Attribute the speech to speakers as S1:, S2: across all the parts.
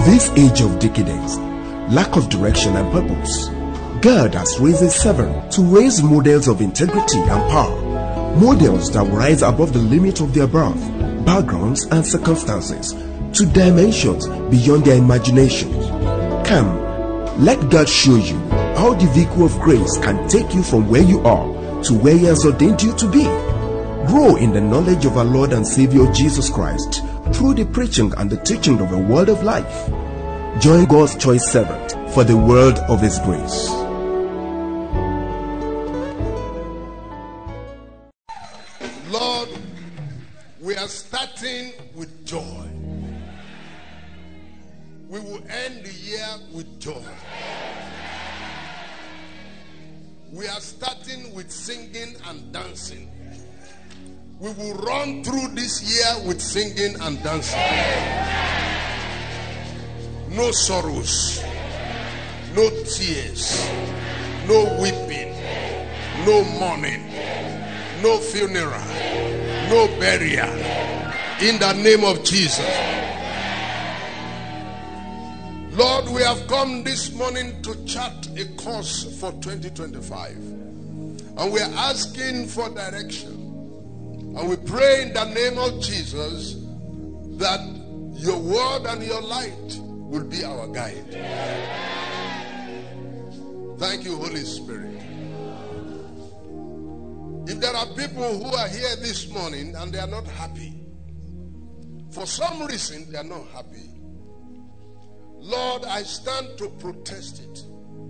S1: this age of decadence, lack of direction and purpose, God has raised a servant to raise models of integrity and power, models that will rise above the limit of their birth, backgrounds and circumstances to dimensions beyond their imaginations. Come, let God show you how the vehicle of grace can take you from where you are to where He has ordained you to be. Grow in the knowledge of our Lord and Savior Jesus Christ through the preaching and the teaching of the word of life. Join God's choice servant for the word of His grace.
S2: Lord, we are starting with joy. We will end the year with joy. We are starting with singing and dancing. We will run through this year with singing and dancing. No sorrows, no tears, no weeping, no mourning, no funeral, no burial. In the name of Jesus. Lord, we have come this morning to chart a course for 2025. And we are asking for direction. And we pray in the name of Jesus that your word and your light will be our guide. Thank you, Holy Spirit. If there are people who are here this morning and they are not happy, for some reason they are not happy, Lord, I stand to protest it.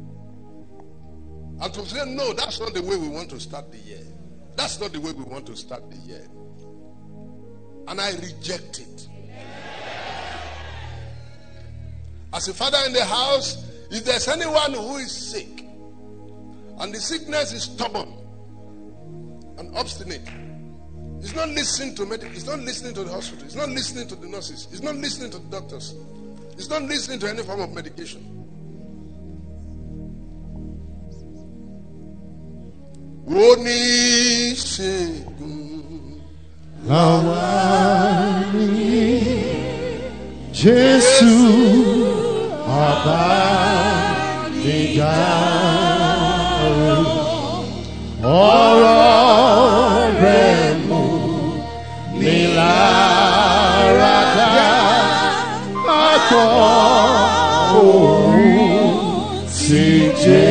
S2: And to say, no, that's not the way we want to start the year. That's not the way we want to start the year. And I reject it. As a father in the house, if there's anyone who is sick, and the sickness is stubborn and obstinate, he's not listening to medical, he's not listening to the hospital, he's not listening to the nurses, he's not listening to the doctors, he's not listening to any form of medication. Oníṣègùn
S3: àwa ni Jésù ọba ìdáhùn, ọ̀rọ̀ rẹ̀ mú mi lára dá, àpọ̀ òun sì jẹ́.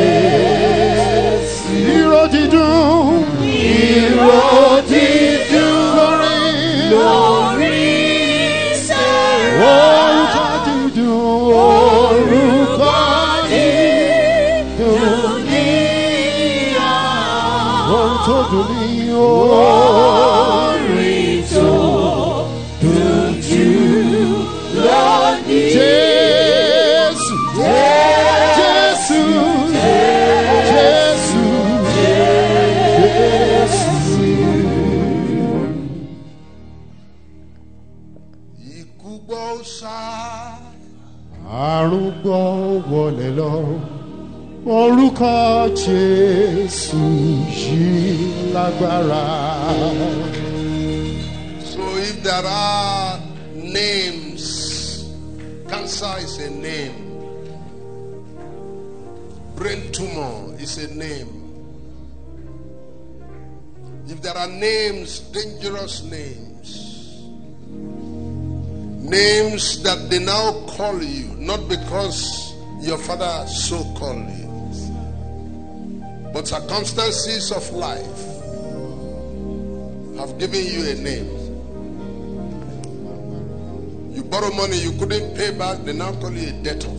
S3: Arúgbó wọlé lọ, orúkọ Jésù yìí lágbára.
S2: So if there are names, cancer is a name, brain tumor is a name. If there are names, dangerous names that they now call you, not because your father so called you, but circumstances of life have given you a name. You borrow money you couldn't pay back, they now call you a debtor.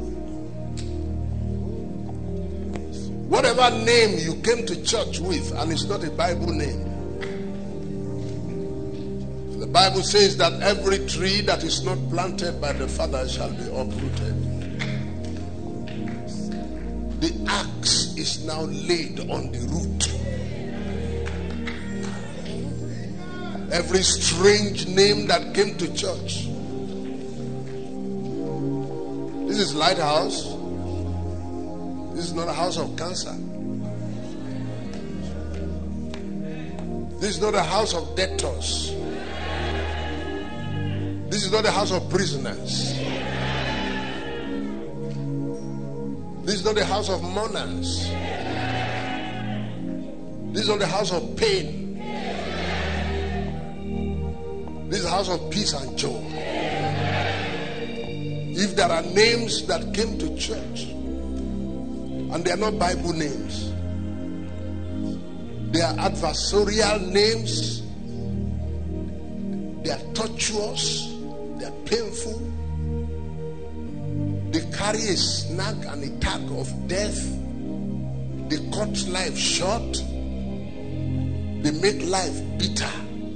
S2: Whatever name you came to church with and it's not a Bible name. The Bible says that every tree that is not planted by the Father shall be uprooted. The axe is now laid on the root. Every strange name that came to church. This is Lighthouse. This is not a house of cancer. This is not a house of debtors. This is not a house of prisoners. This is not the house of mourners. This is not the house of pain. This is the house of peace and joy. If there are names that came to church and they are not Bible names, they are adversarial names, they are tortuous, they are painful, they carry a snag and a tag of death, they cut life short, they make life bitter.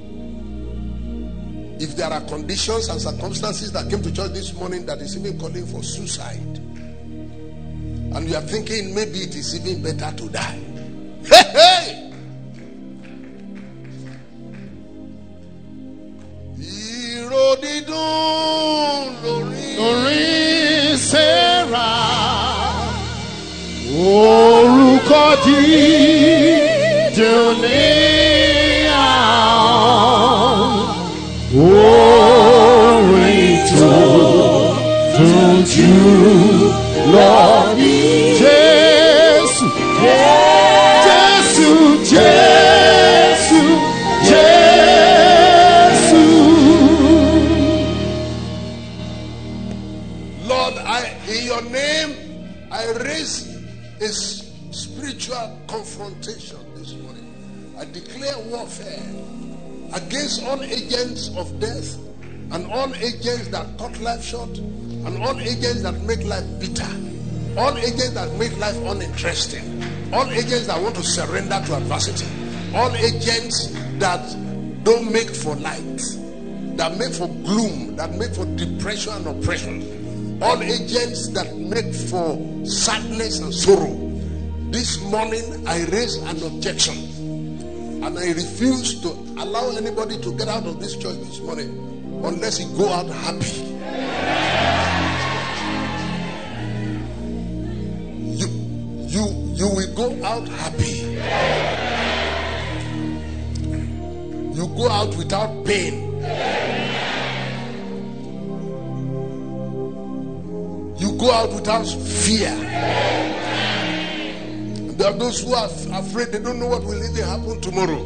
S2: If there are conditions and circumstances that came to church this morning that is even calling for suicide, and you are thinking maybe it is even better to die, hey, hey!
S3: Lórí Sarah, orúkọ dídùn ní àwọn orin tó dùn jù lọ ní Jésù, Jésù, Jésù, Jésù.
S2: Lord, in your name, I raise a spiritual confrontation this morning. I declare warfare against all agents of death and all agents that cut life short and all agents that make life bitter, all agents that make life uninteresting, all agents that want to surrender to adversity, all agents that don't make for light, that make for gloom, that make for depression and oppression, all agents that make for sadness and sorrow. This morning I raise an objection, and I refuse to allow anybody to get out of this church this morning unless he go out happy. You will go out happy. You go out without pain. You go out without fear. There are those who are afraid, they don't know what will even happen tomorrow.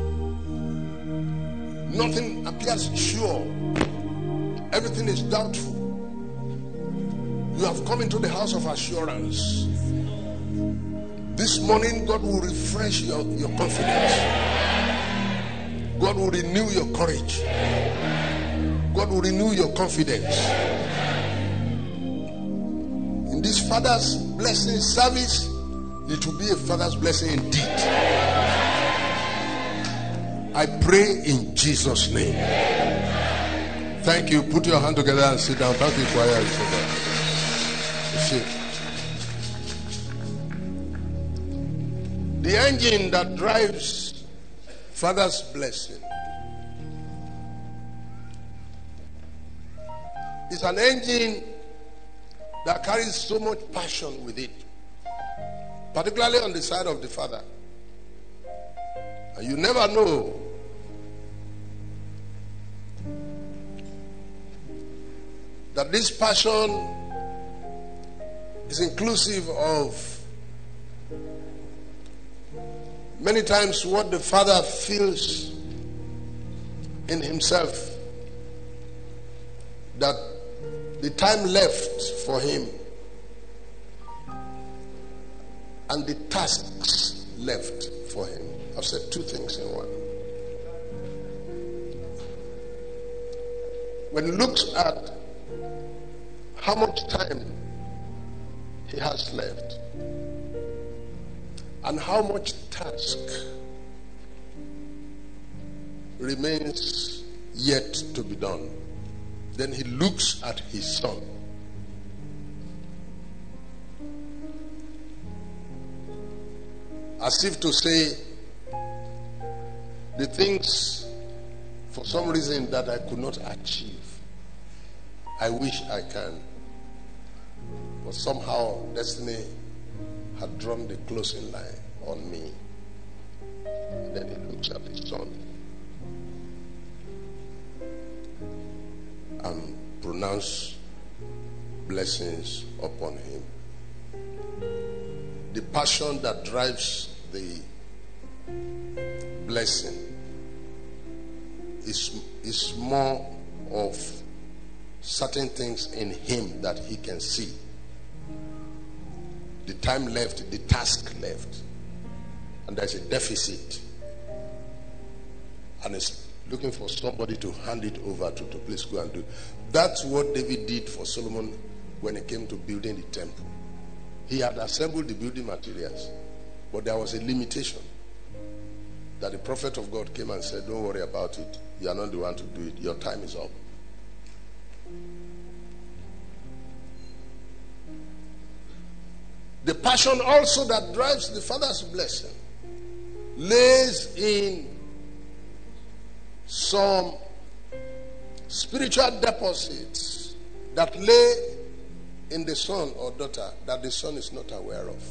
S2: Nothing appears sure. Everything is doubtful. You have come into the house of assurance. This morning, God will refresh your confidence. God will renew your courage. God will renew your confidence. In this Father's blessing service, it will be a Father's blessing indeed. I pray in Jesus' name. Thank you. Put your hand together and sit down. Thank you, choir. The engine that drives Father's blessing is an engine that carries so much passion with it, particularly on the side of the Father. And you never know that this passion is inclusive of many times what the Father feels in himself, that the time left for him and the tasks left for him. I've said two things in one. When he looks at how much time he has left and how much task remains yet to be done, then he looks at his son. As if to say, the things for some reason that I could not achieve, I wish I can. But somehow destiny had drawn the closing line on me. And then he looks at his son and pronounce blessings upon him. the passion that drives the blessing is more of certain things in him that he can see. The time left, the task left, and there's a deficit, and it's looking for somebody to hand it over to please go and do. That's what David did for Solomon when it came to building the temple. He had assembled the building materials, but there was a limitation that the prophet of God came and said, don't worry about it. You are not the one to do it. Your time is up. The passion also that drives the father's blessing lays in some spiritual deposits that lay in the son or daughter that the son is not aware of.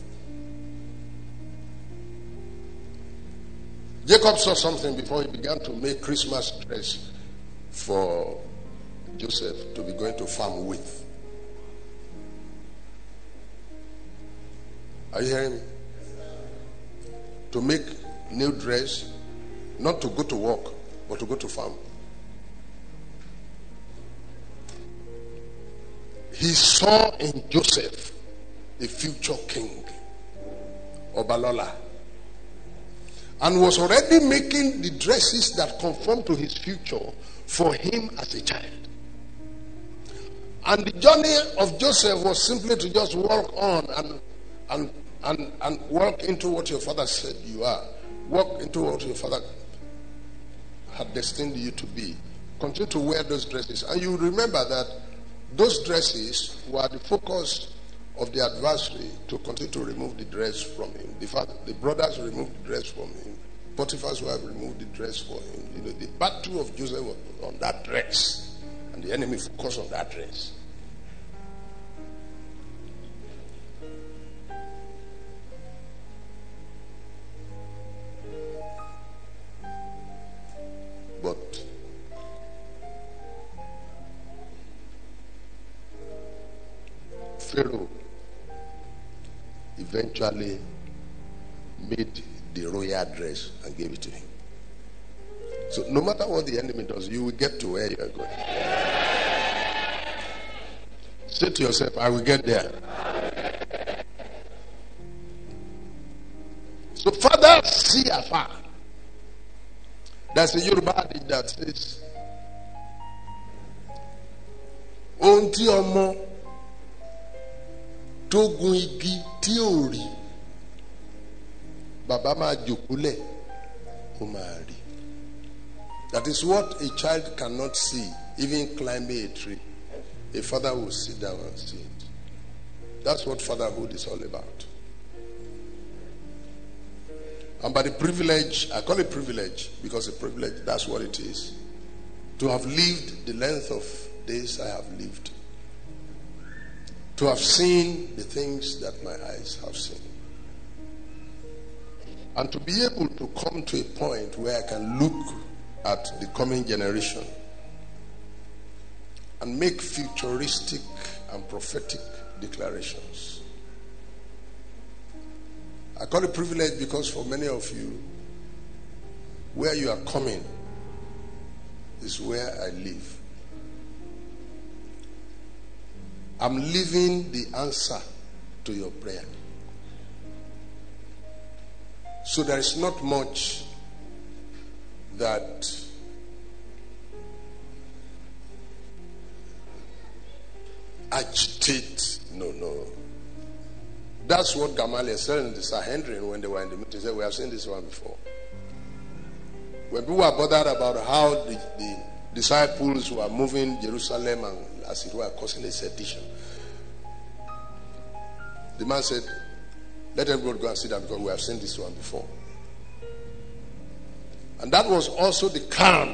S2: Jacob saw something before he began to make Christmas dress for Joseph to be going to farm with. Are you hearing me? To make new dress, not to go to work, but to go to farm. He saw in Joseph a future king, Obalola, and was already making the dresses that conform to his future for him as a child. And the journey of Joseph was simply to just walk on and walk into what your father said you are. Walk into what your father had destined you to be. Continue to wear those dresses. And you remember that those dresses were the focus of the adversary to continue to remove the dress from him. The brothers removed the dress from him. Potiphar's wife removed the dress for him. You know, the battle of Joseph was on that dress. And the enemy focused on that dress. But Pharaoh eventually made the royal dress and gave it to him. So no matter what the enemy does, you will get to where you are going. Say to yourself, I will get there. So Father, see afar. There's a Yoruba adage that says, ohun tí ọmọ tó gun igi tí ò rí, bàbá máa jòkúlẹ̀ ó máa rí. That is what a child cannot see, even climbing a tree. A father will sit down and see it. That's what fatherhood is all about. And by the privilege, I call it privilege because a privilege, that's what it is. To have lived the length of days I have lived. To have seen the things that my eyes have seen. And to be able to come to a point where I can look at the coming generation and make futuristic and prophetic declarations. I call it privilege because for many of you, where you are coming is where I live. I'm living the answer to your prayer. So there is not much that agitate. No. That's what Gamaliel said in the Sanhedrin when they were in the meeting. He said, we have seen this one before. When people were bothered about how the disciples were moving Jerusalem and as it were causing a sedition, the man said, let everybody go and sit down because we have seen this one before. And that was also the calm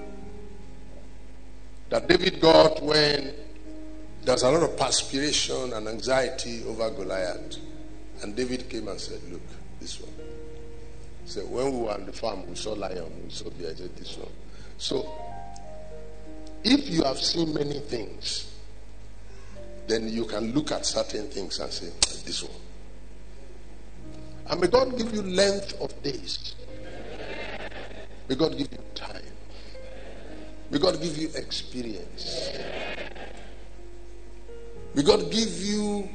S2: that David got when there was a lot of perspiration and anxiety over Goliath. And David came and said, look, this one. He said, when we were on the farm, we saw lion, we saw bear. I said, this one. So, if you have seen many things, then you can look at certain things and say, this one. And may God give you length of days. May God give you time. May God give you experience. May God give you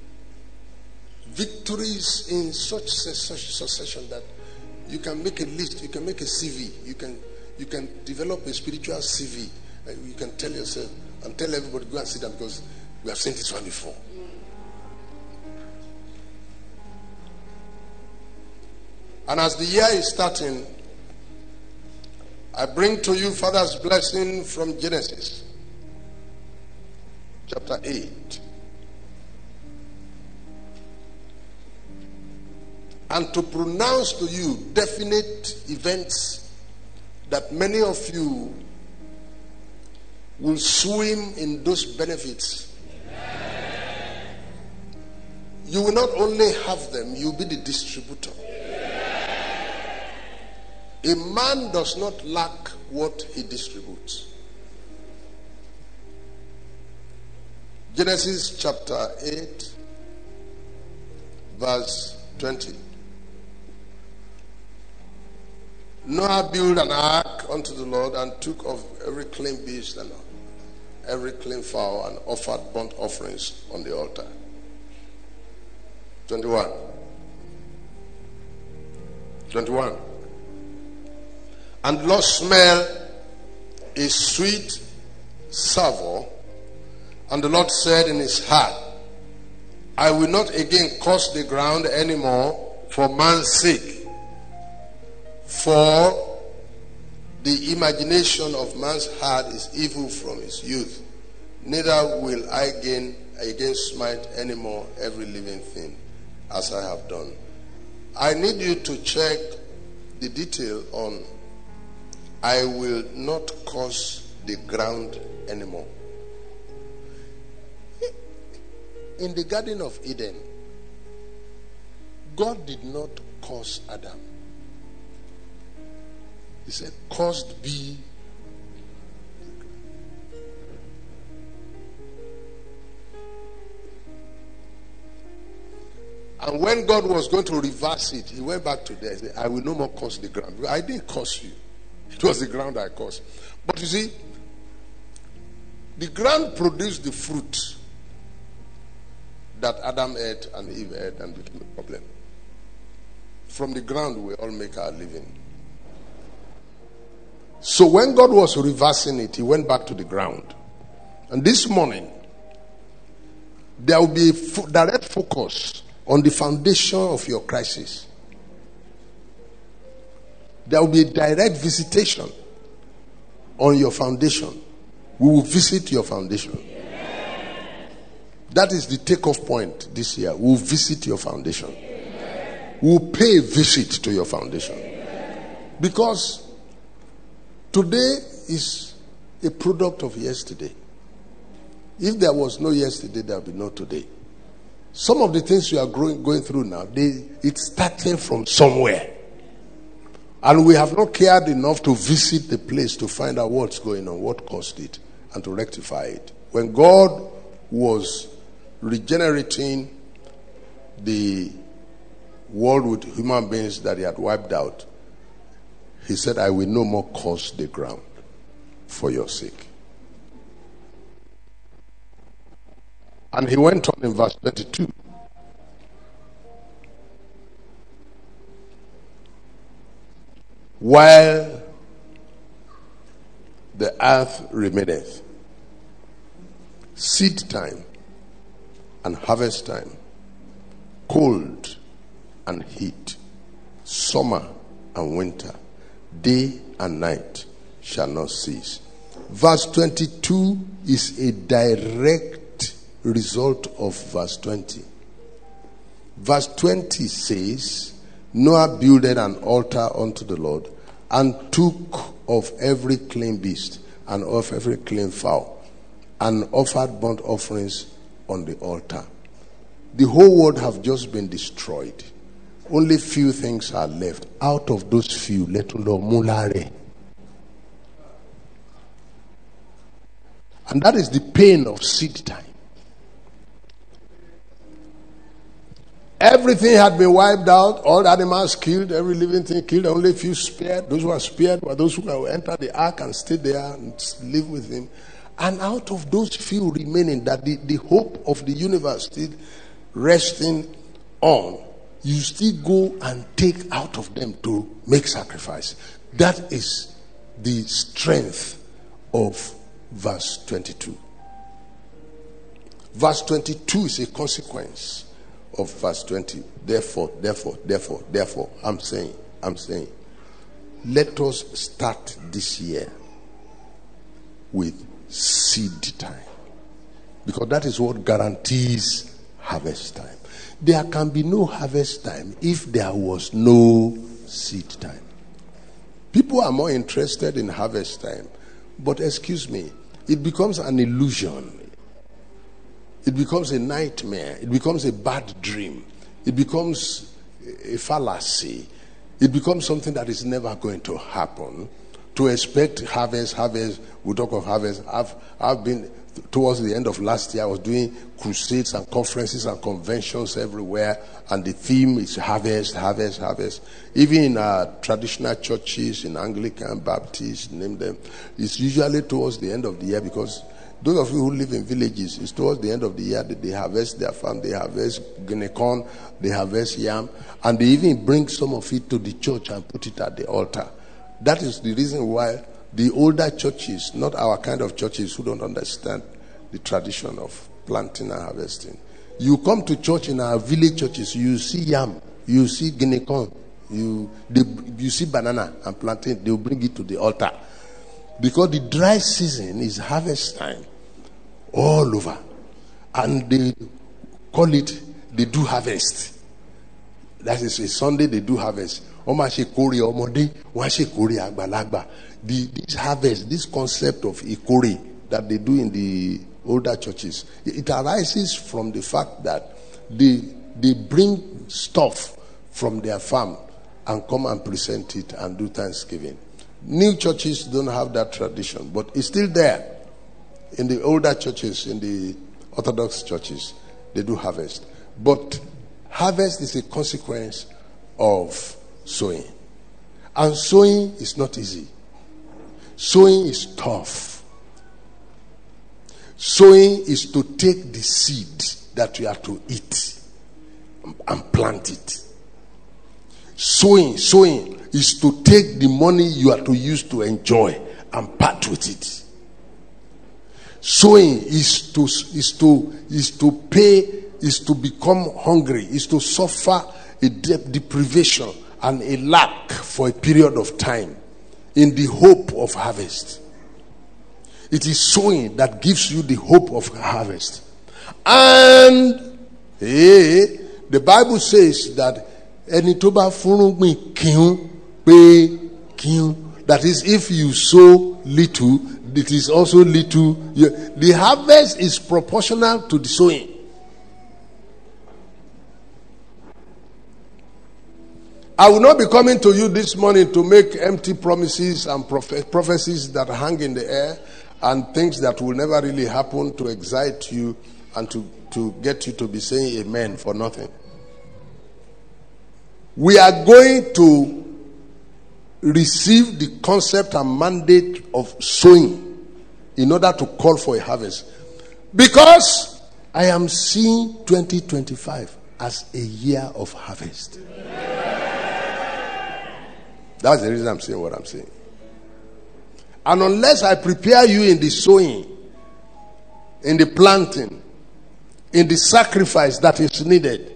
S2: victories in such succession that you can make a list, you can make a CV, you can develop a spiritual CV. You can tell yourself and tell everybody, go and sit down because we have seen this one before. And as the year is starting, I bring to you Father's blessing from Genesis chapter 8. And to pronounce to you definite events that many of you will swim in those benefits. You will not only have them, you will be the distributor. A man does not lack what he distributes. Genesis chapter 8, verse 20. Noah built an ark unto the Lord and took of every clean beast and every clean fowl and offered burnt offerings on the altar. 21. And the Lord smelled a sweet savour, and the Lord said in his heart, I will not again curse the ground anymore for man's sake. For the imagination of man's heart is evil from his youth. Neither will I again smite anymore every living thing as I have done. I need you to check the detail on I will not curse the ground anymore. In the Garden of Eden, God did not curse Adam. He said, cursed be. And when God was going to reverse it, he went back to there and said, I will no more curse the ground. I didn't curse you. It was the ground I cursed. But you see, the ground produced the fruit that Adam ate and Eve ate and became a problem. From the ground we all make our living. So when God was reversing it, he went back to the ground. And this morning, there will be a direct focus on the foundation of your crisis. There will be a direct visitation on your foundation. We will visit your foundation. That is the takeoff point this year. We will visit your foundation. We will pay a visit to your foundation. Because today is a product of yesterday. If there was no yesterday, there will be no today. Some of the things you are going through now, it started from somewhere. And we have not cared enough to visit the place to find out what's going on, what caused it, and to rectify it. When God was regenerating the world with human beings that he had wiped out, he said, I will no more curse the ground for your sake. And he went on in verse 22. While the earth remaineth, seed time and harvest time, cold and heat, summer and winter, day and night shall not cease. Verse 22 is a direct result of verse 20. Verse 20 says, Noah builded an altar unto the Lord and took of every clean beast and of every clean fowl and offered burnt offerings on the altar. The whole world have just been destroyed. Only few things are left. Out of those few, letundo mulare. And that is the pain of seed time. Everything had been wiped out. All the animals killed. Every living thing killed. Only a few spared. Those who were spared were those who could enter the ark and stay there and live with him. And out of those few remaining, that the hope of the universe still resting on, you still go and take out of them to make sacrifice. That is the strength of verse 22. Verse 22 is a consequence of verse 20. Therefore, I'm saying, let us start this year with seed time. Because that is what guarantees harvest time. There can be no harvest time if there was no seed time. People are more interested in harvest time. But excuse me, it becomes an illusion. It becomes a nightmare. It becomes a bad dream. It becomes a fallacy. It becomes something that is never going to happen. To expect harvest, we talk of harvest. I've been, towards the end of last year, I was doing crusades and conferences and conventions everywhere. And the theme is harvest. Even in traditional churches, in Anglican, Baptist, name them, it's usually towards the end of the year, because those of you who live in villages, it's towards the end of the year that they harvest their farm, they harvest guinea corn, they harvest yam, and they even bring some of it to the church and put it at the altar. That is the reason why the older churches, not our kind of churches who don't understand the tradition of planting and harvesting. You come to church in our village churches, you see yam, you see guinea corn, you see banana and plantain, they'll bring it to the altar. Because the dry season is harvest time all over. And they call it, they do harvest. That is a Sunday they do harvest. This harvest, this concept of ikori that they do in the older churches, it arises from the fact that they bring stuff from their farm and come and present it and do Thanksgiving. New churches don't have that tradition, but it's still there. In the older churches, in the Orthodox churches, they do harvest. But harvest is a consequence of sowing. And sowing is not easy. Sowing is tough. Sowing is to take the seed that you are to eat and plant it. Sowing is to take the money you are to use to enjoy and part with it. Sowing is to pay, is to become hungry, is to suffer a deprivation and a lack for a period of time in the hope of harvest. It is sowing that gives you the hope of harvest. And the Bible says that that is, if you sow little, it is also little. The harvest is proportional to the sowing. I will not be coming to you this morning to make empty promises and prophecies that hang in the air and things that will never really happen to excite you and to get you to be saying amen for nothing. We are going to receive the concept and mandate of sowing in order to call for a harvest. Because I am seeing 2025 as a year of harvest. That's the reason I'm saying what I'm saying. And unless I prepare you in the sowing, in the planting, in the sacrifice that is needed.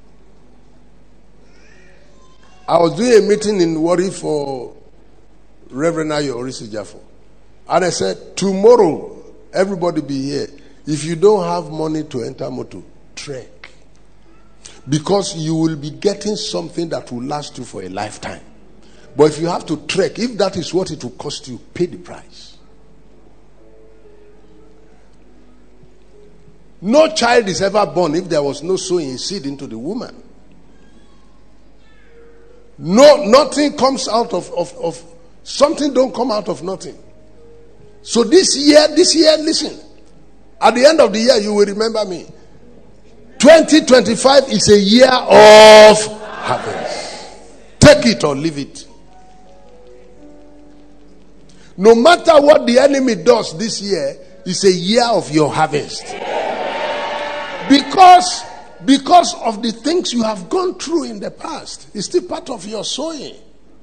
S2: I was doing a meeting in Warri for Reverend Ayo Orisi Jafo. And I said, tomorrow, everybody be here. If you don't have money to enter motor, trek. Because you will be getting something that will last you for a lifetime. But if you have to trek, if that is what it will cost you, pay the price. No child is ever born if there was no sowing seed into the woman. No, nothing comes out of something don't come out of nothing. So this year, listen. At the end of the year, you will remember me. 2025 is a year of harvest. Take it or leave it. No matter what the enemy does this year, it's a year of your harvest. Because of the things you have gone through in the past, it's still part of your sowing.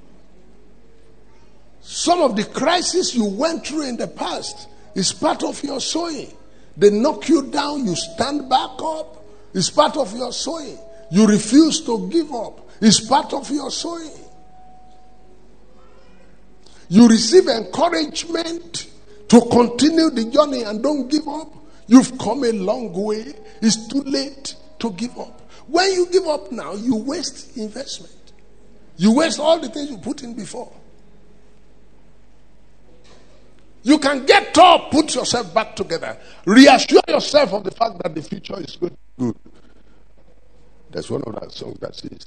S2: Some of the crises you went through in the past is part of your sowing. They knock you down, you stand back up. It's part of your sowing. You refuse to give up. It's part of your sowing. You receive encouragement to continue the journey and don't give up. You've come a long way. It's too late to give up. When you give up now, you waste investment. You waste all the things you put in before. You can get up, put yourself back together. Reassure yourself of the fact that the future is good. There's one of that songs that says,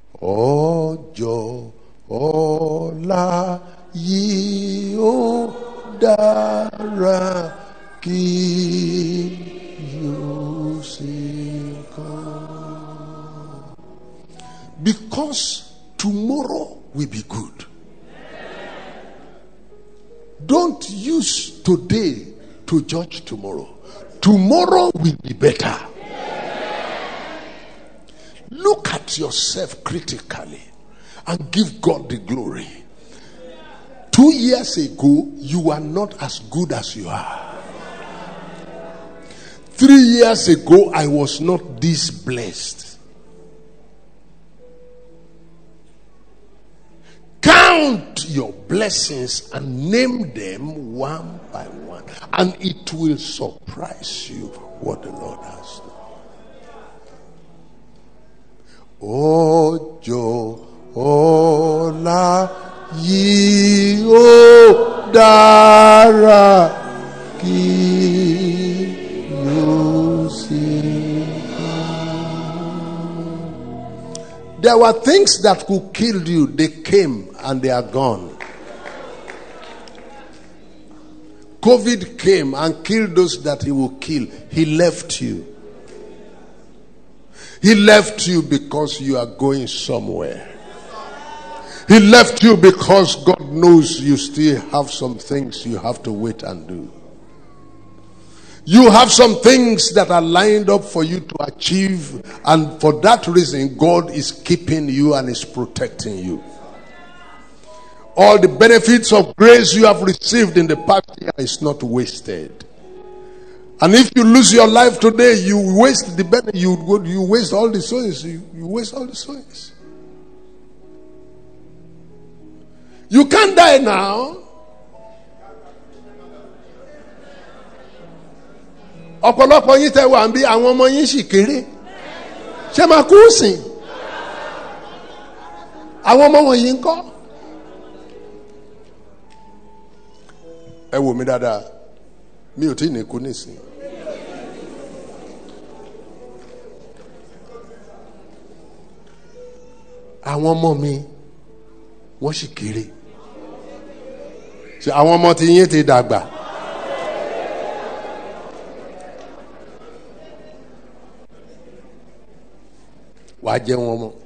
S2: Ojo Ola Yi O Dara Ki Yo Si Kan. Because tomorrow will be good. Don't use today to judge tomorrow. Tomorrow will be better. Look at yourself critically and give God the glory. 2 years ago, you were not as good as you are. 3 years ago, I was not this blessed. Count your blessings and name them one by one, and it will surprise you what the Lord has done. Ojo Ola Yi O Dara Ki Yo Si. There were things that could kill you. They came and they are gone. COVID came and killed those that he will kill. He left you. He left you because you are going somewhere. He left you because God knows you still have some things you have to wait and do. You have some things that are lined up for you to achieve, and for that reason, God is keeping you and is protecting you. All the benefits of grace you have received in the past year is not wasted. And if you lose your life today, you waste the benefit. You waste all the sowings. You waste all the sowings. You can't die now. Ọ̀pọ̀lọpọ̀ yín tẹ́ wà ń bí àwọn ọmọ yín sì kéré. Ṣé máa kú sìn? Àwọn ọmọ wọ̀nyí ń kọ́. Ẹ wò mí dáadáa. Mi ò tí ì ní kú nísìn. Àwọn ọmọ mi wọ́n sì kéré. Ṣé àwọn ọmọ tí yín ti dàgbà? Wàá jẹ́ wọn mọ́.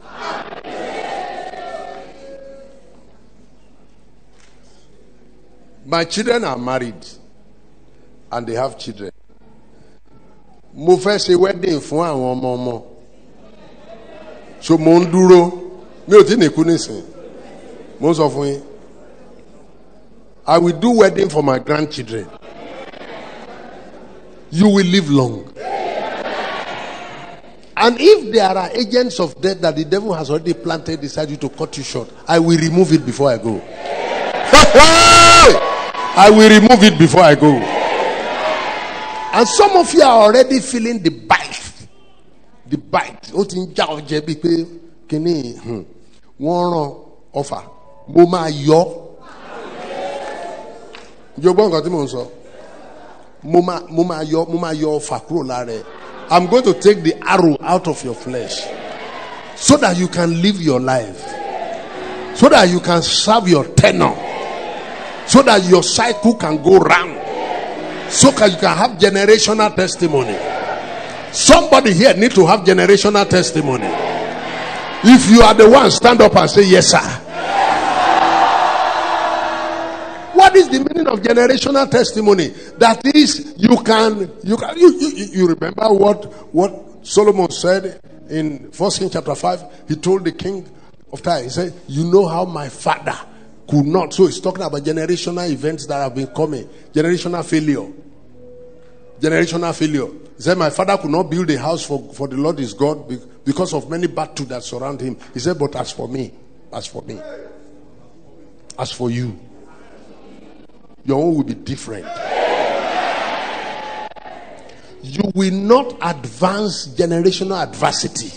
S2: My children are married and they have children. Mo fẹ́ ṣe wedding fún àwọn ọmọ ọmọ. So mo ń dúró. Mi ò tí ní kú nísìn. Mo ń sọ fún yín. I will do wedding for my grandchildren. You will live long. And if there are agents of death that the devil has already planted inside you to cut you short, I will remove it before I go. I will remove it before I go. And some of you are already feeling the bite. The bite. Ó ti ń já ọjẹ́ bí pé kíní wọ́n rán ọfà. Mo máa yọ. Jọ̀gbọ́n nǹkan tí mò ń sọ. Mo máa yọ ọfà kúrò lára ẹ̀. I'm going to take the arrow out of your flesh so that you can live your life, so that you can serve your tenor, so that your cycle can go round, so that you can have generational testimony. Somebody here need to have generational testimony. If you are the one, stand up and say, yes, sir. What is the meaning of generational testimony? That is, you remember what Solomon said in 1 Kings chapter 5? He told the king of Tyre, he said, you know how my father could not. So he's talking about generational events that have been coming. Generational failure. Generational failure. He said, my father could not build a house for the Lord his God because of many battles that surround him. He said, but as for me, as for you, your own will be different. You will not advance generational adversity.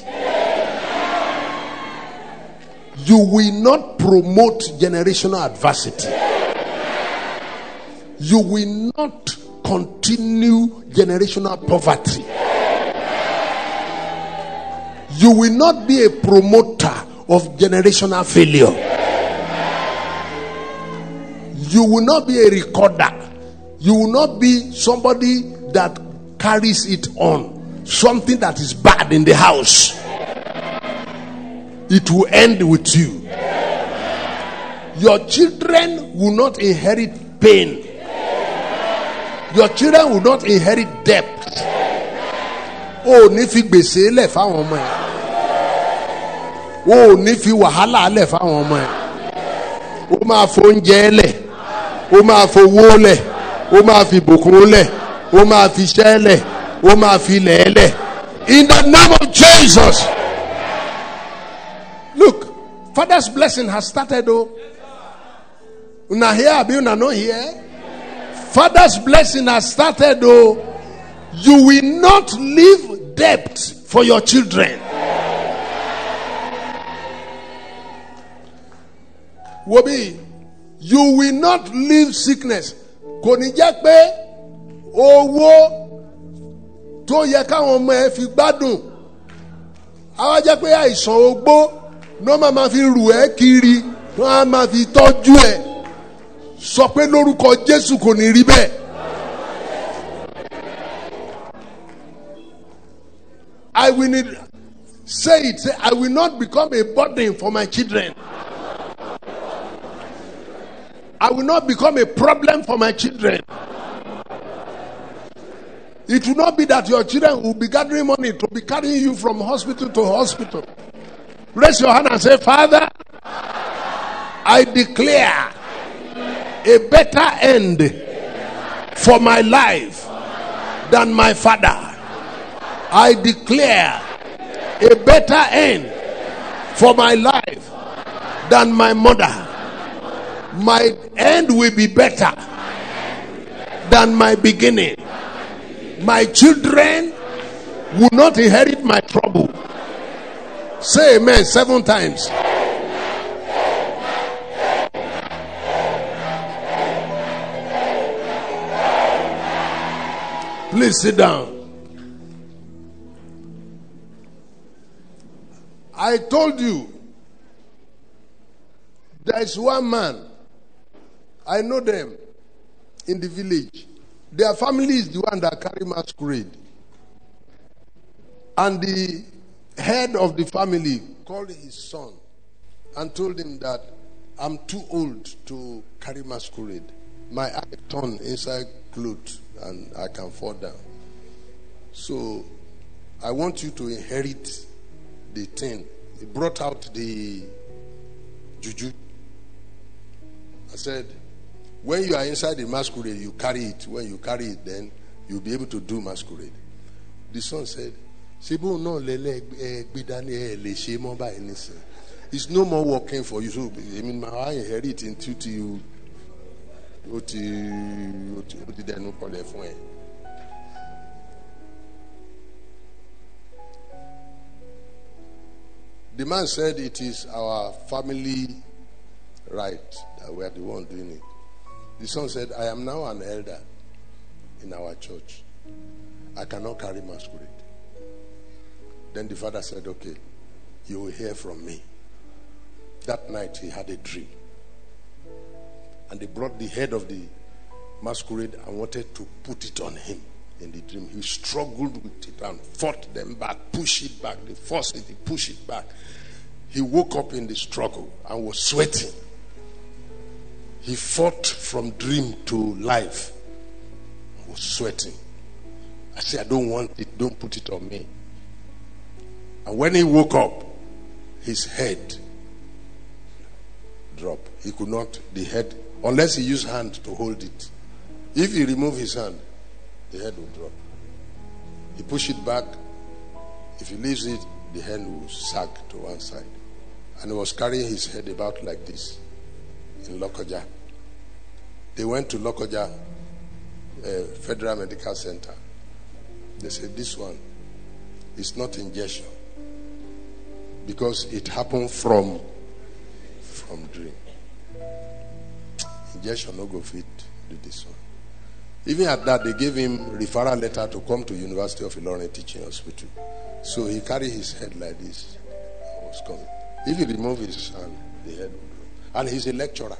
S2: You will not promote generational adversity. You will not continue generational poverty. You will not be a promoter of generational failure. You will not be a recorder. You will not be somebody that carries it on. Something that is bad in the house. It will end with you. Your children will not inherit pain. Your children will not inherit debt. Oh, ní fi gbèsè lẹ̀ fáwọn ọmọ ẹ̀. Oh, ní fi wàhálà lẹ̀ fáwọn ọmọ ẹ̀. Ó máa fóúnjẹ lẹ̀. Ó máa fowó lẹ̀. Ó máa fi bùkún lẹ̀. Ó máa fi iṣẹ́ lẹ̀. Ó máa fi ilẹ̀ lẹ̀. In the name of Jesus. Look, Father's blessing has started. Oh, una here, abi una no here? Father's blessing has started. Oh, you will not leave debt for your children. Wobi, you will not leave sickness. Kò ní jẹ́ pé owó tó yẹ káwọn ọmọ ẹ fi gbádùn, àwa jẹ́ pé àìsàn ogbó no máa fi rù ẹ́ kiri, no máa fi tọ́jú ẹ. Sọ pé lórúkọ Jésù kò ní rí bẹ́ẹ̀. I will need, say it, say, I will not become a burden for my children. I will not become a problem for my children. It will not be that your children will be gathering money to be carrying you from hospital to hospital. Raise your hand and say, Father, I declare a better end for my life than my father. I declare a better end for my life than my mother. My end will be better than my beginning. My children will not inherit my trouble. Say amen 7 times. Please sit down. I told you, there is one man, I know them in the village. Their family is the one that carry masquerade. And the head of the family called his son and told him that I'm too old to carry masquerade. My eye turned inside clothes and I can fall down. So I want you to inherit the thing. He brought out the juju. I said, when you are inside the masquerade, you carry it. When you carry it, then you'll be able to do masquerade. The son said, it's no more working for you. So, I mean, I inherit into you. The man said it is our family right that we are the one doing it. The son said, I am now an elder in our church. I cannot carry masquerade. Then the father said, okay, you will hear from me. That night he had a dream. And they brought the head of the masquerade and wanted to put it on him. in the dream. He struggled with it and fought them back, pushed it back. They forced it, he pushed it back. He woke up in the struggle and was sweating. He fought from dream to life. Was sweating. I said, I don't want it. Don't put it on me. And when he woke up, his head dropped. He could not, the head, unless he used hand to hold it. If he remove his hand, the head will drop. He push it back. If he leaves it, the head will sag to one side. And he was carrying his head about like this in Lokoja. They went to Lokoja Federal Medical Center. They said, this one is not injection because it happened from dream. Injection no go fit do this one. Even at that, they gave him referral letter to come to University of Ilorin Teaching Hospital. So he carried his head like this. Was coming. If he remove his hand, the head would drop. And he's a lecturer.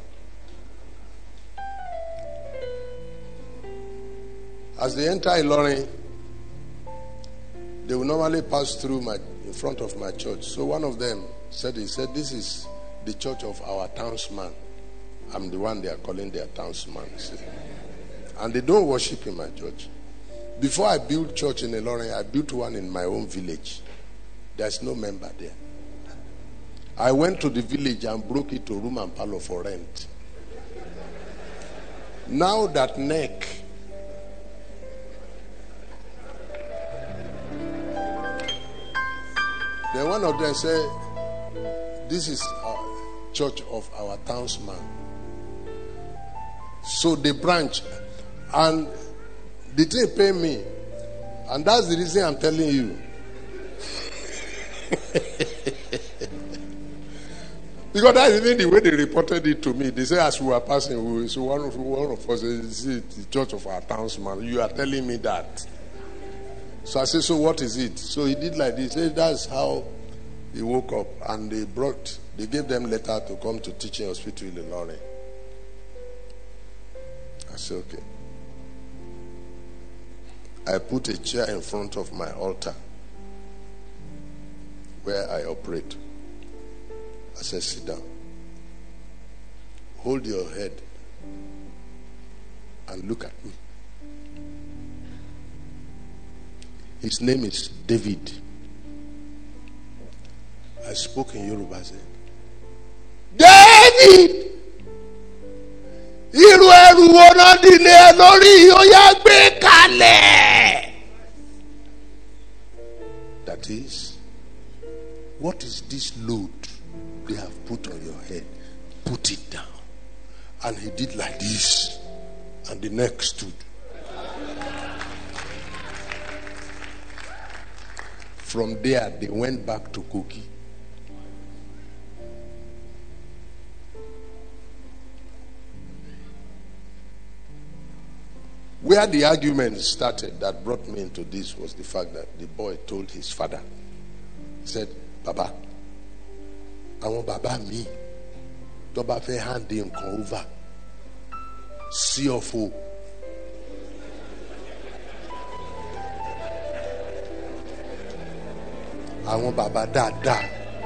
S2: As they enter Ilorin, they will normally pass through in front of my church. So one of them said, this is the church of our townsman. I'm the one they are calling their townsman. And they don't worship in my church. Before I built church in Ilorin, I built one in my own village. There's no member there. I went to the village and broke it to room and parlor for rent. Now that neck, then one of them said, this is our church of our townsman. So they branch. And the thing pay me. And that's the reason I'm telling you. Because that's even the way they reported it to me. They say as we were passing, so one of us is the church of our townsman. You are telling me that. So I said, so what is it? So he did like this. He said, that's how he woke up. And they gave them letter to come to Teaching Hospital in Ilorin. I said, okay. I put a chair in front of my altar where I operate. I said, sit down. Hold your head and look at me. His name is David. I spoke in Yoruba. I said, David! Irú ẹrù wo náà dilé lórí ó yá gbé kalẹ̀. That is, what is this load they have put on your head? Put it down. And he did like this, and the neck stood. From there, they went back to Kogi. Where the argument started that brought me into this was the fact that the boy told his father, he said, Baba, I want Baba me. Tó bá fẹ́ hand nǹkan over. CFO. Àwọn bàbá dáadáa.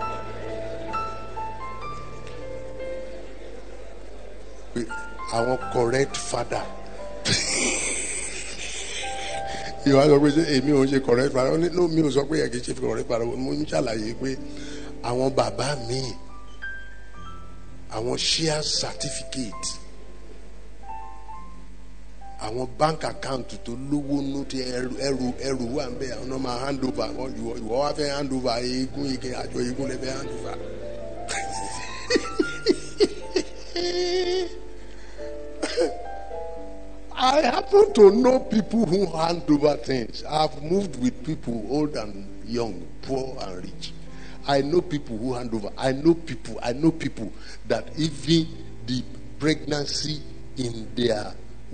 S2: Àwọn correct father. You are always say, èmi ò ń ṣe correct father. No, mi ò sọ pé ẹ kì í ṣe correct father. Mo ń ṣàlàyé pé àwọn bàbá mi, àwọn share certificate, àwọn bank account tó lówó nú tí ẹrù wà ń bẹ, àwọn náà máa hand over. Ìwọ wá fẹ́ hand over eégún ike àjọ eégún lè fẹ́ hand over. I happen to know people who hand over things. I've moved with people old and young, poor and rich. I know people who hand over. I know people that even the pregnancy in the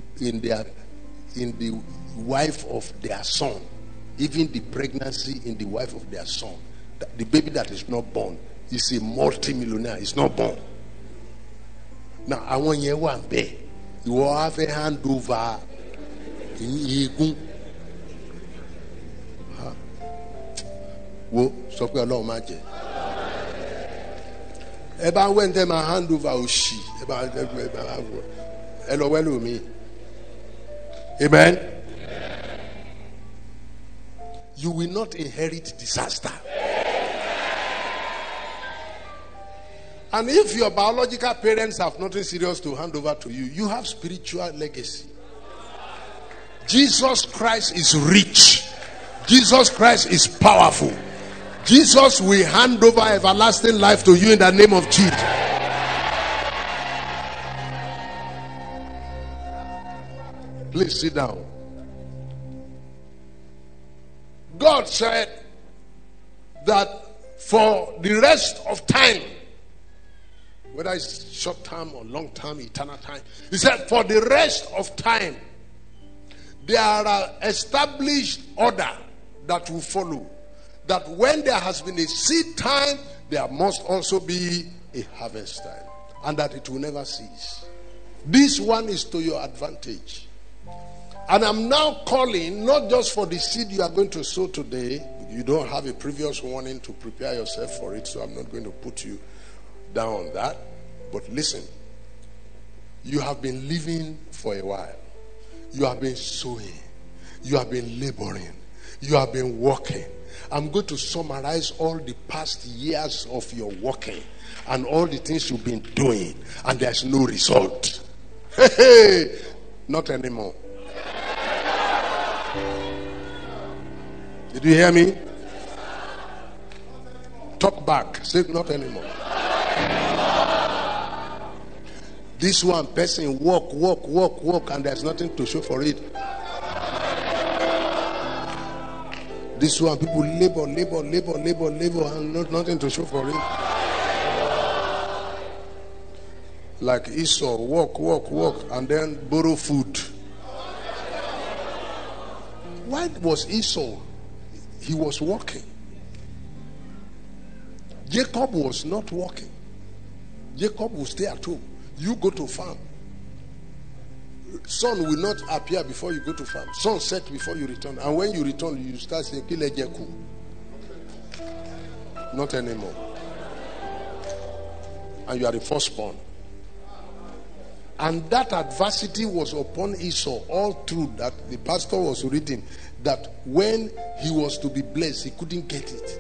S2: wife of their son, even the pregnancy in the wife of their son, the baby that is not born is a multi-millionaire. It's not born. Now I want you one day. You have a hand over in Yegun. Wo sọ pé Ọlọ́run má jẹ́. Ẹ bá wẹ́n tẹ́ máa hand over òṣì. Ẹ lọ wẹ́lò mi. Amen. You will not inherit disaster. And if your biological parents have nothing serious to hand over to you, you have spiritual legacy. Jesus Christ is rich. Jesus Christ is powerful. Jesus will hand over everlasting life to you in the name of Jesus. Please sit down. God said that for the rest of time, whether it's short term or long term, eternal time, he said for the rest of time, there are established order that will follow. That when there has been a seed time, there must also be a harvest time. And that it will never cease. This one is to your advantage. And I'm now calling not just for the seed you are going to sow today. You don't have a previous warning to prepare yourself for it, so I'm not going to put you down on that. But listen, you have been living for a while. You have been sowing. You have been laboring. You have been working. I'm going to summarize all the past years of your working and all the things you've been doing, and there's no result. Hey, not anymore. Did you hear me? Talk back. Say not anymore. This one person walk, and there's nothing to show for it. This one people labor, and nothing to show for it. Like Esau, walk, and then borrow food. Why was Esau? He was walking. Jacob was not walking. Jacob will stay at home. You go to farm. Sun will not appear before you go to farm. Sun set before you return. And when you return, you start saying, Kile Jeku. Not anymore. And you are the firstborn. And that adversity was upon Esau all through that the pastor was reading, that when he was to be blessed, he couldn't get it.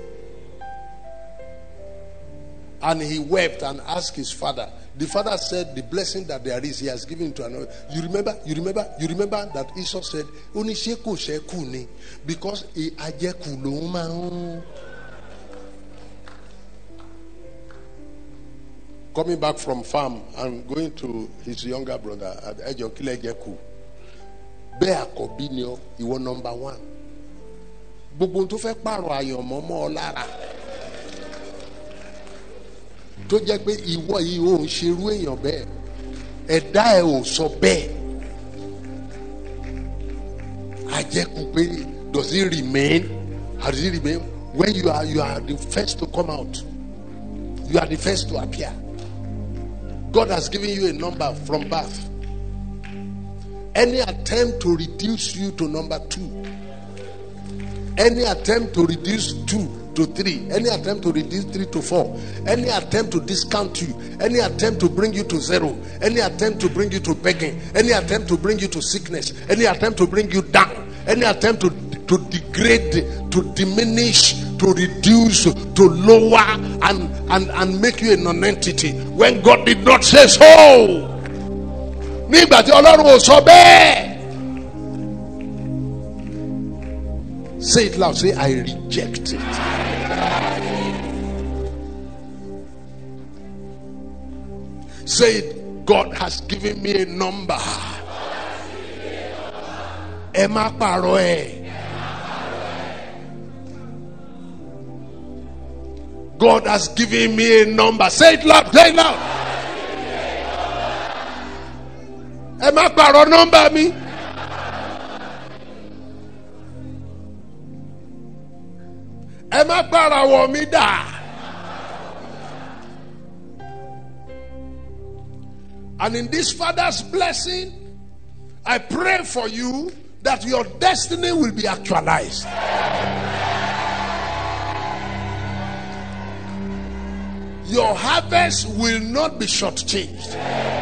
S2: And he wept and asked his father. The father said, the blessing that there is, he has given to another. You remember that Esau said, because coming back from farm and going to his younger brother at the age of Kilejeku. Bear Kobinio, he was number one. Bubuntu fe paro ayo momo lara. To jẹ́ pé ìwọ yìí ò ń ṣerú èèyàn bẹ́ẹ̀. Ẹ̀dá ẹ̀ ò sọ bẹ́ẹ̀. Àjẹkù pé does it remain? How does it remain? When you are the first to come out. You are the first to appear. God has given you a number from birth. Any attempt to reduce you to number 2, any attempt to reduce 2 to 3, any attempt to reduce 3 to 4, any attempt to discount you, any attempt to bring you to 0, any attempt to bring you to begging, any attempt to bring you to sickness, any attempt to bring you down, any attempt to degrade, to diminish, to reduce, to lower, and make you a non-entity, when God did not say so. Nígbà tí Ọlọ́run ò sọ bẹ́ẹ̀. Say it loud. Say, I reject it. Say it. God has given me a number. Emma Paroe. God has given me a number. Say it loud. Say it loud. Emma Paroe number me. Emma Paroe me da. And in this Father's blessing, I pray for you that your destiny will be actualized. your harvest will not be shortchanged.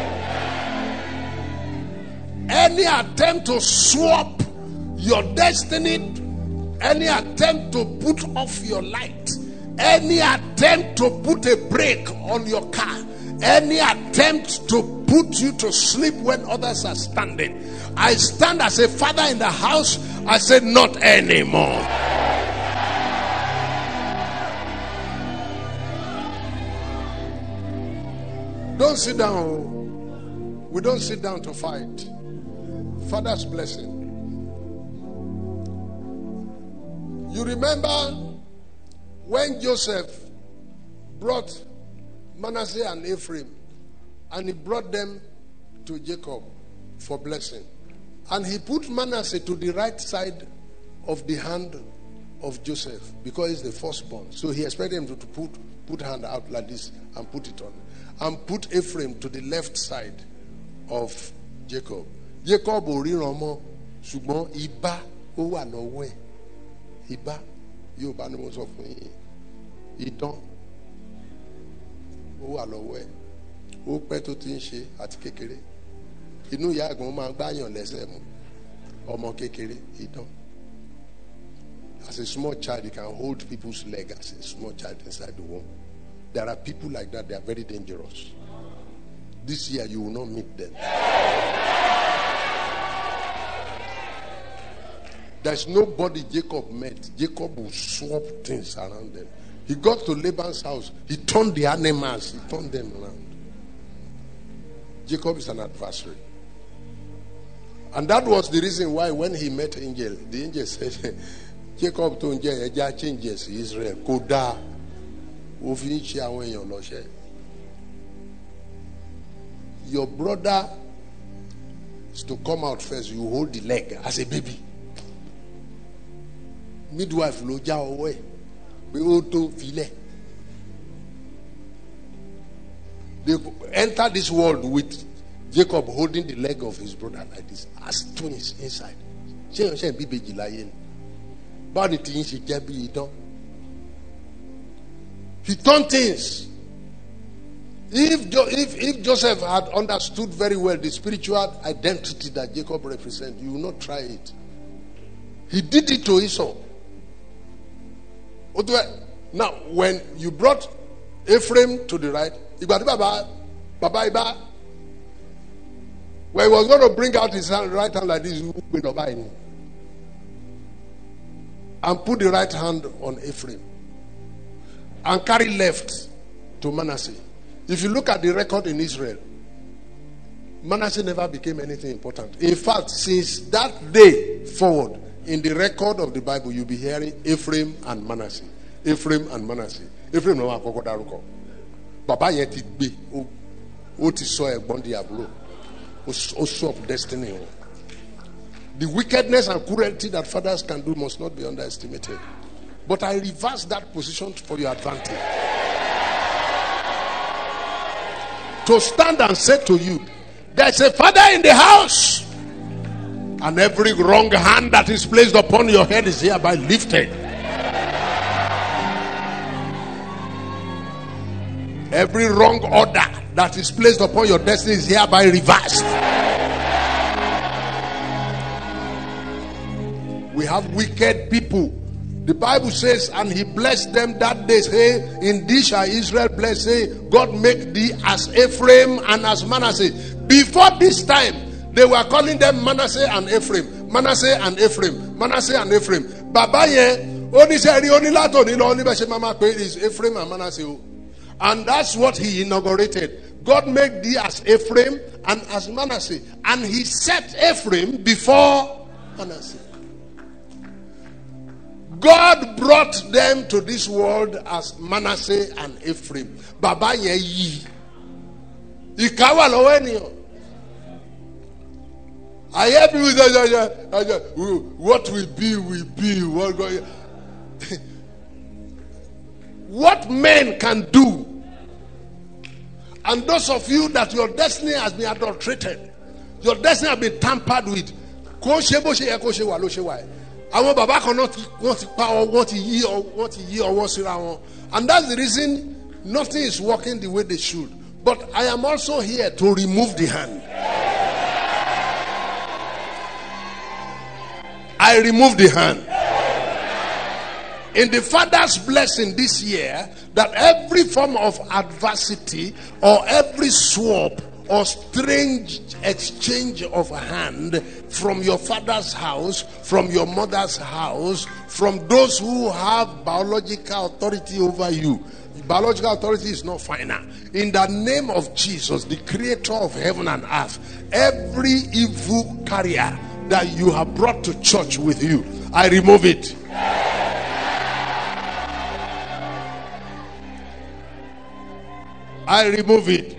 S2: Any attempt to swap your destiny, any attempt to put off your light, any attempt to put a brake on your car, any attempt to put you to sleep when others are standing, I stand as a father in the house. I say, not anymore. Don't sit down. We don't sit down to fight. Father's blessing. You remember when Joseph brought Manasseh and Ephraim, and he brought them to Jacob for blessing, and he put Manasseh to the right side of the hand of Joseph because he's the firstborn. So he expected him to put hand out like this and put it on, and put Ephraim to the left side of Jacob. Jacob ori romo ṣùgbọ́n ibà ó wà lọ́wọ́ ẹ̀. Ibà yóò bá ní mo sọ fún yín. Idán ó wà lọ́wọ́ ẹ̀. Ó pẹ́ tó ti ń ṣe àti kékeré. Inú ìyá àgbọn máa gbáyàn lẹ́sẹ̀ mú. Ọmọ kékeré idán. As a small child, you can hold people's leg as a small child inside the womb. There are people like that. They are very dangerous. This year you will not meet them. There's nobody Jacob met. Jacob will swap things around them. He got to Laban's house. He turned the animals. He turned them around. Jacob is an adversary. And that was the reason why when he met angel, the angel said, Jacob to Eja changes Israel. Koda. Your brother is to come out first. You hold the leg as a baby. Midwife loja away. We auto file. They enter this world with Jacob holding the leg of his brother like this, as twins inside. He turned things. If Joseph had understood very well the spiritual identity that Jacob represents, you will not try it. He did it to Esau. Now, when you brought Ephraim to the right, when he was going to bring out his right hand like this, and put the right hand on Ephraim and carry left to Manasseh. If you look at the record in Israel, Manasseh never became anything important. In fact, since that day forward, in the record of the Bible, you'll be hearing Ephraim and Manasseh. Ephraim and Manasseh. Ephraim no akoko daruko. Baba yẹn ti gbé. Ó ti sọ ẹ̀gbọ́n di àbúrò. Ó sọ of destiny. The wickedness and cruelty that fathers can do must not be underestimated. But I reverse that position for your advantage. To stand and say to you, there's a father in the house, and every wrong hand that is placed upon your head is hereby lifted. Every wrong order that is placed upon your destiny is hereby reversed. We have wicked people. The Bible says, and he blessed them that day. Say, in thee shall Israel bless. Say, God make thee as Ephraim and as Manasseh. Before this time, they were calling them Manasseh and Ephraim. Manasseh and Ephraim. Manasseh and Ephraim. Baba ye, only say, only lato, only be mama is Ephraim and Manasseh. And that's what he inaugurated. God made thee as Ephraim and as Manasseh. And he set Ephraim before Manasseh. God brought them to this world as Manasseh and Ephraim. Baba ye yi. Ikawa lowenio. I hear people say, what will be, will be. What men can do. And those of you that your destiny has been adulterated, your destiny has been tampered with. Àwọn bàbá kan náà wọ́n ti pa wọ́n ti yí ọwọ́ síra wọn. And that's the reason nothing is working the way they should. But I am also here to remove the hand. I remove the hand. In the Father's blessing this year, that every form of adversity or every swap or strange exchange of a hand from your father's house, from your mother's house, from those who have biological authority over you. Biological authority is not final. In the name of Jesus, the creator of heaven and earth, every evil carrier that you have brought to church with you, I remove it. I remove it.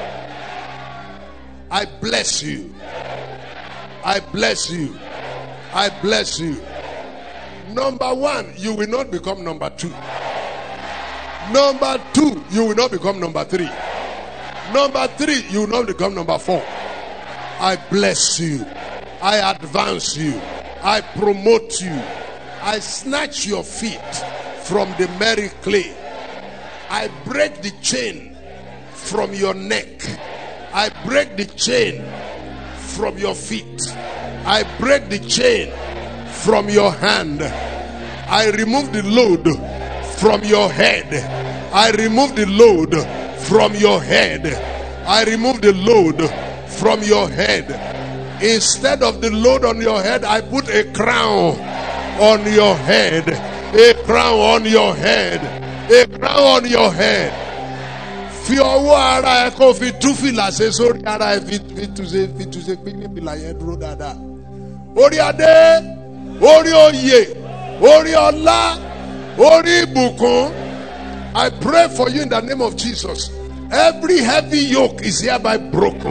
S2: I bless you. I bless you. I bless you. Number one, you will not become number two. Number two, you will not become number three. Number three, you will not become number four. I bless you. I advance you. I promote you. I snatch your feet from the merry clay. I break the chain from your neck. I break the chain from your feet. I break the chain from your hand. I remove the load from your head. I remove the load from your head. I remove the load from your head. Instead of the load on your head, I put a crown on your head. A crown on your head. A crown on your head. Fi ọwọ́ ara ẹ kó fi tú fìlà ṣe sórí ara ẹ fi tú ṣe pé níbi làyẹn dúró dáadáa. Orí adé, orí oyè, orí ọlá, orí ìbùkún. I pray for you in the name of Jesus. Every heavy yoke is hereby broken.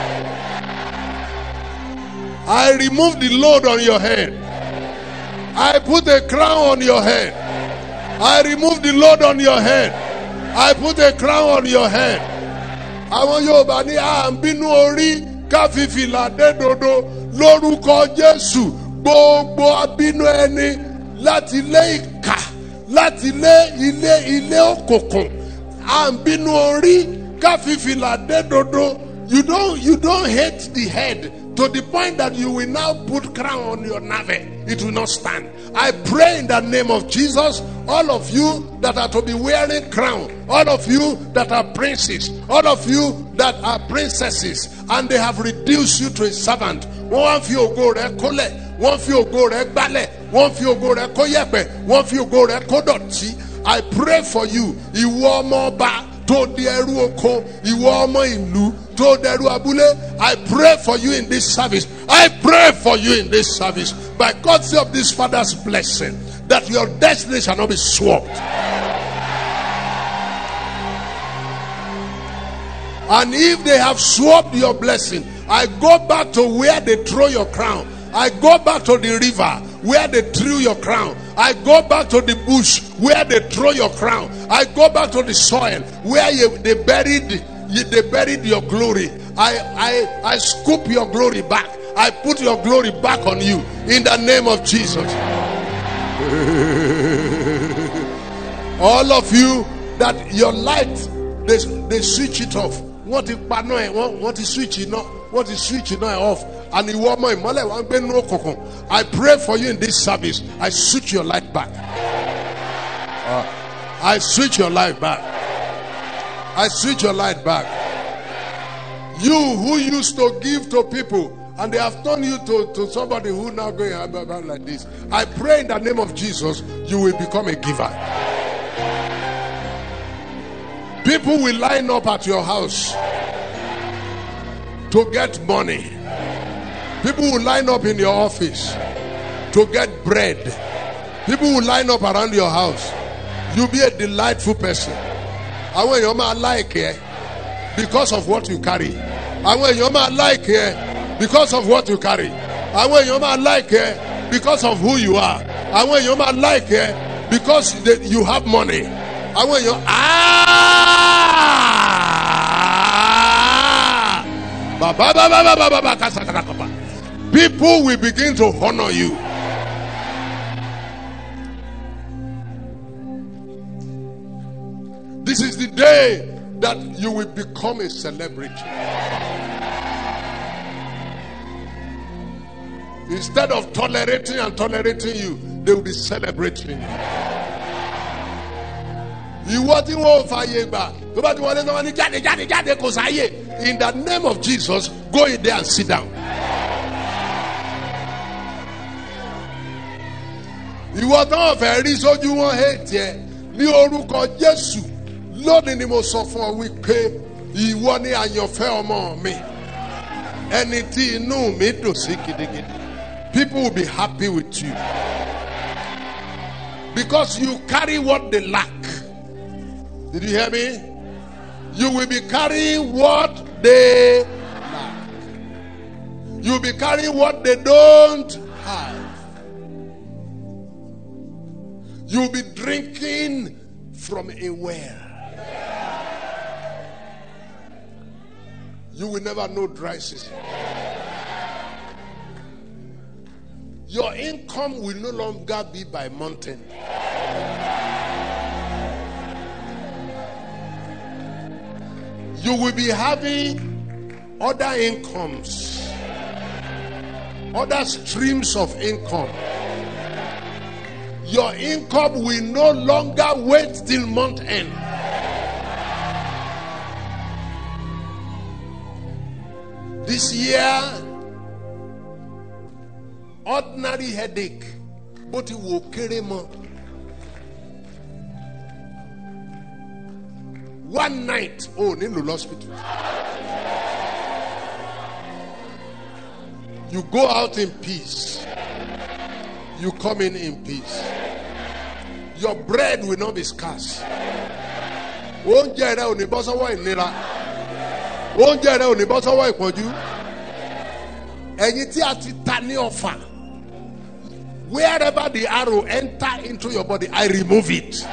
S2: I remove the load on your head. I put a crown on your head. I remove the load on your head. I put a crown on your head. Àwọn Yorùbá ní à ń bínú orí ká fi fìlà dé dodo lórúkọ Jésù. Gbogbo abínú ẹni láti lé ìkà, láti lé ilé òkùnkùn. À ń bínú orí ká fi fìlà dé dodo. You don't hate the head to the point that you will now put crown on your navel. It will not stand. I pray in the name of Jesus, all of you that are to be wearing crown, all of you that are princes, all of you that are princesses, and they have reduced you to a servant. Wọ́n fi ògo rẹ̀ kólẹ̀, wọ́n fi ògo rẹ̀ gbálẹ̀, wọ́n fi ògo rẹ̀ kó yẹ̀pẹ̀, wọ́n fi ògo rẹ̀ kó dọ̀tí. I pray for you, ìwọ ọmọ ọba tó di ẹrú oko, ìwọ ọmọ ìlú tó di ẹrú abúlé. I pray for you in this service. I pray for you in this service. By courtesy of this Father's blessing, that your destiny shall not be swamped. And if they have swamped your blessing, I go back to where they throw your crown. I go back to the river where they threw your crown. I go back to the bush where they throw your crown. I go back to the soil where they buried your glory. I scoop your glory back. I put your glory back on you in the name of Jesus. All of you that your light, they switch it off. What is switching off? What is switching off? And I pray for you in this service. I switch your light back. I switch your light back. I switch your light back. You who used to give to people and they have turned you to somebody who now going about like this, I pray in the name of Jesus, you will become a giver. People will line up at your house to get money. People will line up in your office to get bread. People will line up around your house. You'll be a delightful person. I want your man like it because of what you carry. I want your man like it because of what you carry. I want your man like it because of who you are. I want your man like it because you have money. I want your people will begin to honor you. This is the day day that you will become a celebrity. Instead of tolerating you, they will be celebrating you. In the name of Jesus, go in there and sit down. Ìwọ tán fẹ́ rí sójú wọn hate ẹ ní orúkọ Jésù lónìí ni mo sọ fún ọ wípé ìwọ ni àyànfẹ́ ọmọ mi, ẹni tí inú mi dùn sí gidigidi. People will be happy with you because you carry what they lack. Did you hear me? You will be carrying what they lack. You will be carrying what they don't have. You will be drinking from a well. You will never know dry season. Your income will no longer be by mountain. You will be having other incomes, other streams of income. Your income will no longer wait till month end. This year, ordinary headache, but it will carry more. One night, in the hospital. You go out in peace. You come in peace. Your bread will not be scarce. Oúnjẹ rẹ ò ní bọ́ sọ́wọ́ ìnira. Oúnjẹ rẹ ò ní bọ́ sọ́wọ́ ìpọ́njú. Ẹ̀yin tí a ti ta ní ọfà. Wherever the arrow enter into your body, I remove it.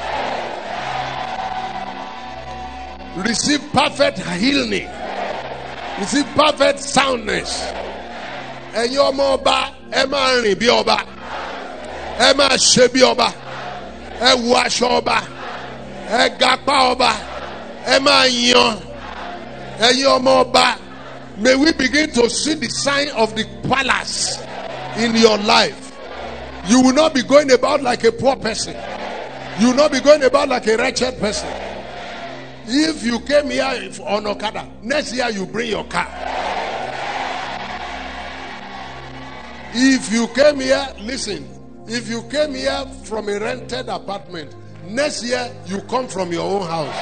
S2: Receive perfect healing. Receive perfect soundness. Ẹ̀yin ọmọ ọba, ẹ máa rìn bí ọba. Ẹ máa ṣe bí ọba. Ẹ wọ aṣọ ọba. Ẹ gapá ọba. Ẹ máa yan. Ẹ̀yin ọmọ ọba, may we begin to see the sign of the palace in your life. You will not be going about like a poor person. You will not be going about like a wretched person. If you came here on Okada, next year you bring your car. If you came here, listen, if you came here from a rented apartment, next year you come from your own house.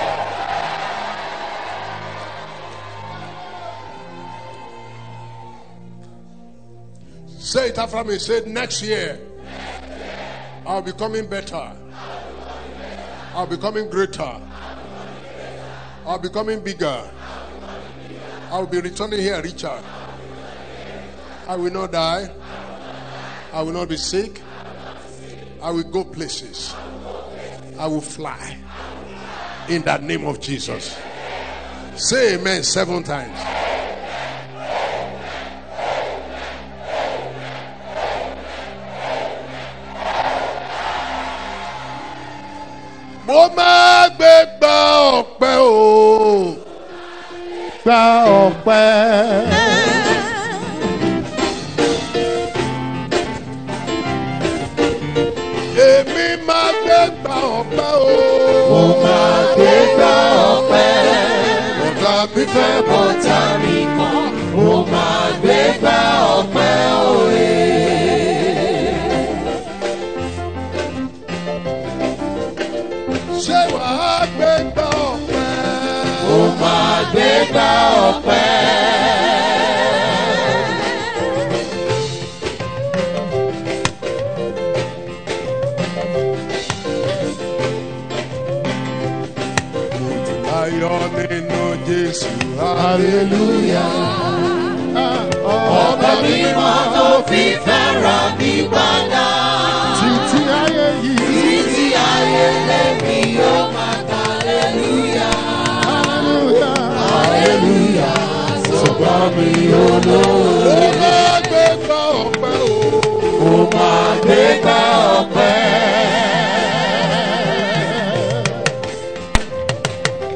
S2: Say it after me. Say, next year I'll be coming better. I'll be coming greater. I'll be coming bigger. I'll be returning here richer. I will not die. I will not be sick. I will go places. I will fly. In the name of Jesus. Say amen 7 times. Mo máa gbé gba ọpẹ́ o.
S3: Gba ọpẹ́.
S2: Èmi máa gbé gba ọpẹ́ o.
S3: Mo máa gbé gba ọpẹ́.
S2: Bọ̀dá mi fẹ́
S3: Bọ́tà mi kọ́. Mo máa gbé gba ọpẹ́ òye.
S2: ṣé wàá gbé gba ọpẹ́?
S3: Mo máa gbé gba ọpẹ́.
S2: Ayọ̀ nínú Jésù,
S3: Hallelujah.
S2: Ọba mímọ́ tó fi fẹ́ràn mi padà.
S3: Títí ayé yìí.
S2: Títí ayé lèmi yóò máa ta hallelujah.
S3: Hallelujah.
S2: Hallelujah. Sọ̀gbà mi olóore. Ó máa gbé gba ọpẹ́ o.
S3: Ó máa gbé gba ọpẹ́.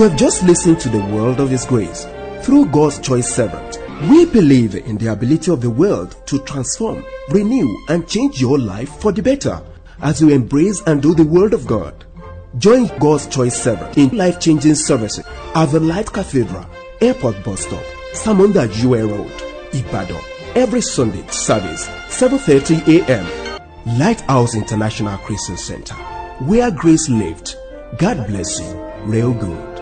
S1: have just listened to the World of His Grace through God's Choice Servant. We believe in the ability of the world to transform, renew, and change your life for the better as you embrace and do the Word of God. Join God's Choice Servant in life-changing services at the Light Cathedral, Airport Bus Stop, Samonda Jue Road, Ibadan. Every Sunday service, 7:30 a.m. Lighthouse International Christian Center, where grace lived. God bless you. Real good.